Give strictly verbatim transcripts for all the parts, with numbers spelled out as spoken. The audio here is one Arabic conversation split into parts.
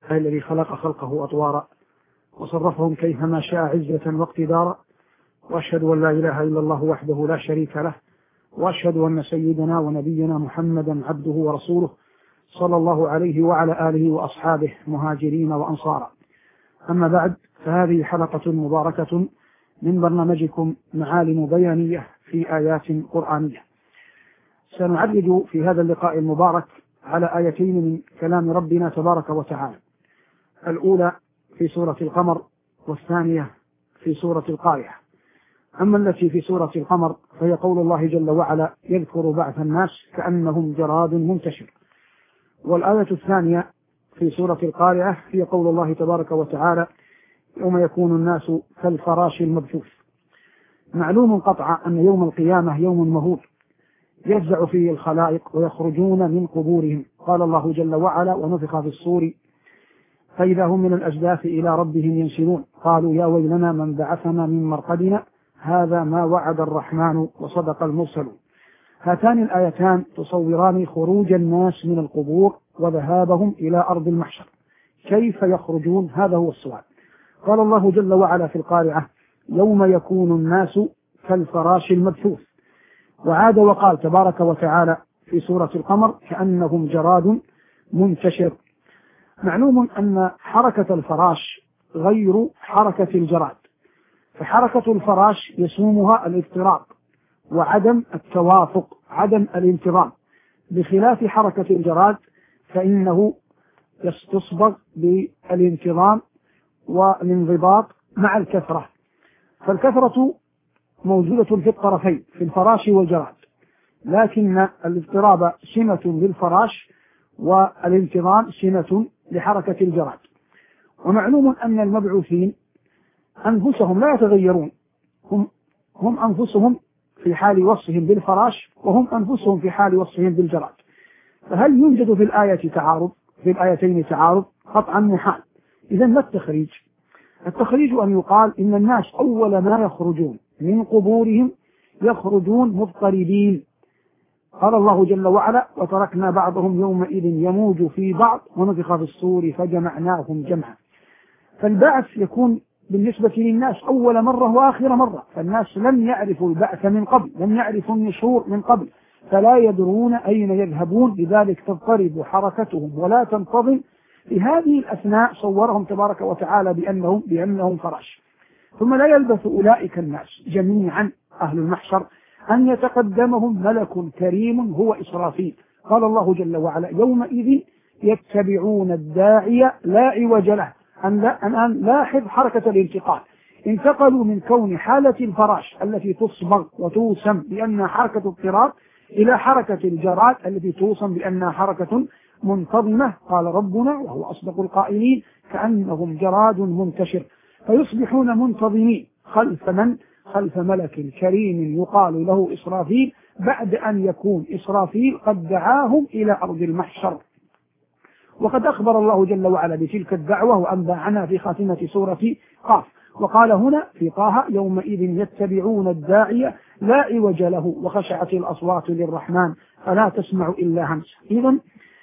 الذي خلق خلقه أطوارا وصرفهم كيفما شاء عزة واقتدارا، وأشهد أن لا إله إلا الله وحده لا شريك له، وأشهد أن سيدنا ونبينا محمدا عبده ورسوله صلى الله عليه وعلى آله وأصحابه مهاجرين وأنصارا. أما بعد، فهذه حلقة مباركة من برنامجكم معالم بيانية في آيات قرآنية. سنعرج في هذا اللقاء المبارك على آيتين من كلام ربنا تبارك وتعالى، الأولى في سورة القمر والثانية في سورة القارعة. أما التي في سورة القمر فهي قول الله جل وعلا: يذكر بعث الناس كأنهم جراد منتشر. والآية الثانية في سورة القارعة هي قول الله تبارك وتعالى: يوم يكون الناس كالفراش المبثوث. معلوم قطعا أن يوم القيامة يوم مهول يفزع فيه الخلائق ويخرجون من قبورهم. قال الله جل وعلا: ونفخ في الصور فإذا هم من الأجداث إلى ربهم ينسلون قالوا يا ويلنا من بعثنا من مرقدنا هذا ما وعد الرحمن وصدق المرسلون. هاتان الآيتان تصوران خروج الناس من القبور وذهابهم إلى أرض المحشر. كيف يخرجون؟ هذا هو السؤال. قال الله جل وعلا في القارعة: يوم يكون الناس كالفراش المبثوث. وعاد وقال تبارك وتعالى في سورة القمر: كأنهم جراد منتشر. معلوم أن حركة الفراش غير حركة الجراد، فحركة الفراش يسومها الاضطراب وعدم التوافق، عدم الانتظام، بخلاف حركة الجراد فإنه يستصبغ بالانتظام والانضباط مع الكثرة. فالكثرة موجودة في الطرفين في الفراش والجراد، لكن الاضطراب سمة للفراش والانتظام سمة لحركة الجراد. ومعلوم أن المبعوثين أنفسهم لا يتغيرون، هم, هم أنفسهم في حال وصفهم بالفراش وهم أنفسهم في حال وصفهم بالجراد. فهل يوجد في الآية تعارض؟ في الآيتين تعارض؟ قطعا محال. إذا ما التخريج؟ التخريج أن يقال إن الناس أول ما يخرجون من قبورهم يخرجون مضطربين. قال الله جل وعلا: وتركنا بعضهم يومئذ يموج في بعض ونفخ في الصور فجمعناهم جمعا. فالبعث يكون بالنسبة للناس أول مرة وآخر مرة، فالناس لم يعرفوا البعث من قبل، لم يعرفوا النشور من قبل، فلا يدرون أين يذهبون، لذلك تضطرب حركتهم ولا تنتظم. في هذه الأثناء صورهم تبارك وتعالى بأنهم, بأنهم فراش. ثم لا يلبث أولئك الناس جميعا أهل المحشر أن يتقدمهم ملك كريم هو إسرافيل. قال الله جل وعلا: يومئذ يتبعون الداعي لا عوج له. أن لا أن لاحظ حركة الانتقال، انتقلوا من كون حالة الفراش التي تصبغ وتوسم بأنها حركة اضطراب إلى حركة الجراد التي توسم بأنها حركة منتظمة. قال ربنا وهو أصدق القائلين: كأنهم جراد منتشر. فيصبحون منتظمين خلف من؟ خلف ملك كريم يقال له إسرافيل، بعد أن يكون إسرافيل قد دعاهم إلى أرض المحشر. وقد أخبر الله جل وعلا بتلك الدعوة وأنبأنا في خاتمة سورة قاف. وقال هنا في طه: يومئذ يتبعون الداعي لا عوج له وخشعت الأصوات للرحمن فلا تسمع إلا همسا. إذن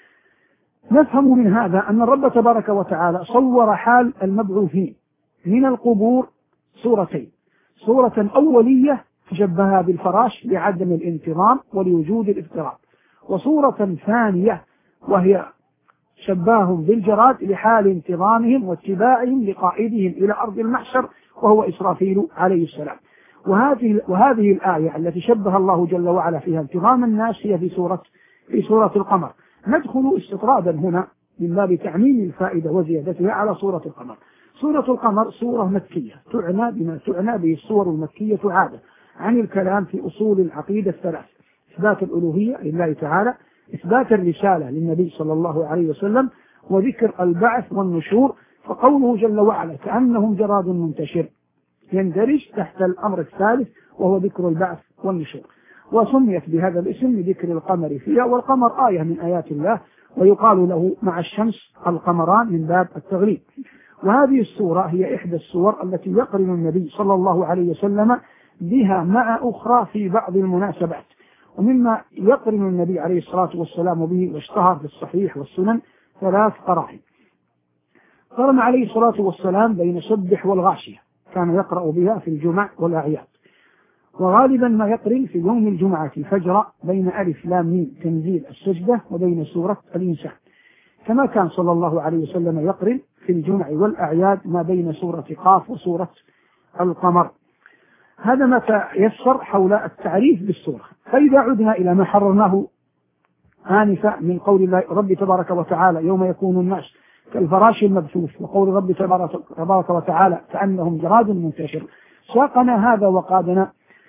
نفهم من هذا أن الرب تبارك وتعالى صور حال المبعوثين من القبور صورتين: صورة أولية تشبهها بالفراش لعدم الانتظام ولوجود الاضطراب، وصورة ثانية وهي شباهم بالجراد لحال انتظامهم واتباعهم لقائدهم إلى أرض المحشر وهو إسرافيل عليه السلام. وهذه, وهذه الآية التي شبه الله جل وعلا فيها انتظام الناس هي في سورة, في سورة القمر. ندخل استطرادا هنا من باب تعميم الفائدة وزيادتها على سورة القمر. سورة القمر سورة مكية تعنى بما تعنى به السور المكية عادة عن الكلام في أصول العقيدة الثلاث: إثبات الألوهية لله تعالى، إثبات الرسالة للنبي صلى الله عليه وسلم، وذكر البعث والنشور. فقوله جل وعلا كأنهم جراد منتشر يندرج تحت الأمر الثالث وهو ذكر البعث والنشور، وسميت بهذا الاسم لذكر القمر فيها، والقمر آية من آيات الله ويقال له مع الشمس القمران من باب التغليب. وهذه السورة هي إحدى السور التي يقرن النبي صلى الله عليه وسلم بها مع أخرى في بعض المناسبات. ومما يقرن النبي عليه الصلاة والسلام به واشتهر في الصحيح والسنن ثلاث قرائن. قرن عليه الصلاة والسلام بين سبح والغاشية، كان يقرأ بها في الجمع والأعياد، وغالبا ما يقرن في يوم الجمعة الفجر بين ألف لام ميم تنزيل السجدة وبين سورة الإنسان، كما كان صلى الله عليه وسلم يقرن في الجمع والأعياد ما بين سورة قاف وسورة القمر. هذا ما تيسر حول التعريف بالسورة. فإذا عدنا إلى ما حررناه آنفا من قول الله رب تبارك وتعالى يوم يكون الناس كالفراش المبثوث، وقول رب تبارك وتعالى كأنهم جراد منتشر، ساقنا هذا وقادنا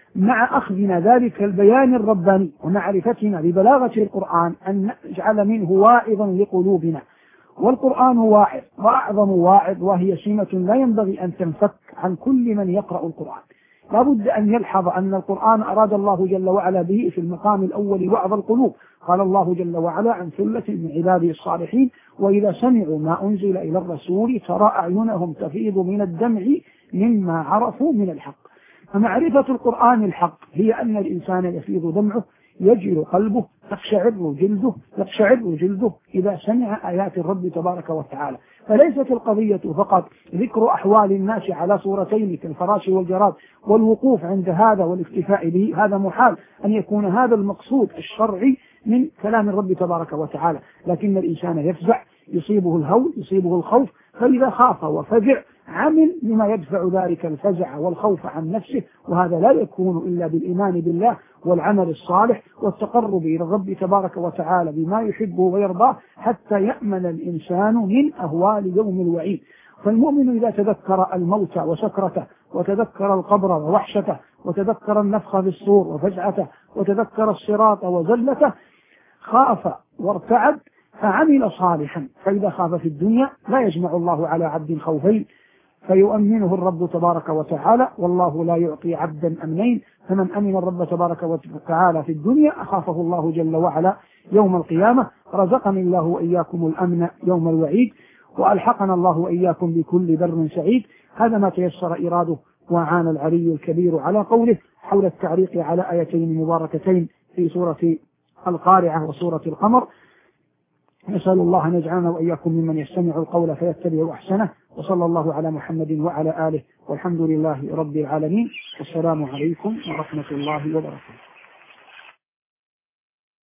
مع أخذنا ذلك البيان الرباني ومعرفتنا ببلاغة القرآن أن نجعل منه واعظا لقلوبنا، والقرآن واعظ وأعظم واعظ، وهي سمة لا ينبغي أن تنفك عن كل من يقرأ القرآن. لا بد أن يلحظ أن القرآن أراد الله جل وعلا به في المقام الأول وعظ القلوب. قال الله جل وعلا عن ثلة من عباده الصالحين وإذا سمعوا ما أنزل إلى الرسول ترى أعينهم تفيض من الدمع مما عرفوا من الحق. فمعرفة القرآن الحق هي أن الإنسان يفيض دمعه، يجل قلبه، تقشعر جلده يقشعر جلده إذا سمع آيات الرب تبارك وتعالى. فليست القضية فقط ذكر أحوال الناس على صورتين كالفراش والجراد والوقوف عند هذا والاكتفاء به، هذا محال أن يكون هذا المقصود الشرعي من كلام الرب تبارك وتعالى، لكن الإنسان يفزع، يصيبه الهول، يصيبه الخوف، فإذا خاف وفزع عمل لما يدفع ذلك الفزع والخوف عن نفسه، وهذا لا يكون إلا بالإيمان بالله والعمل الصالح والتقرب إلى الرب تبارك وتعالى بما يحبه ويرضاه حتى يأمن الإنسان من أهوال يوم الوعيد. فالمؤمن إذا تذكر الموت وسكرته وتذكر القبر ووحشته وتذكر النفخ في الصور وفزعته وتذكر الصراط وزلته خاف وارتعد فعمل صالحا. فإذا خاف في الدنيا لا يجمع الله على عبد خوفين فيؤمنه الرب تبارك وتعالى، والله لا يعطي عبدا أمنين، فمن أمن الرب تبارك وتعالى في الدنيا أخافه الله جل وعلا يوم القيامة. رزقني الله وإياكم الأمن يوم الوعيد، وألحقنا الله وإياكم بكل بر سعيد. هذا ما تيسر إراده وعان العلي الكبير على قوله حول التعليق على آيتين مباركتين في سورة القارعة وسورة القمر. نسأل الله أن يجعلنا وإياكم ممن يستمع القول فيتبع أحسنه، وصلى الله على محمد وعلى آله، والحمد لله رب العالمين، والسلام عليكم ورحمة الله وبركاته.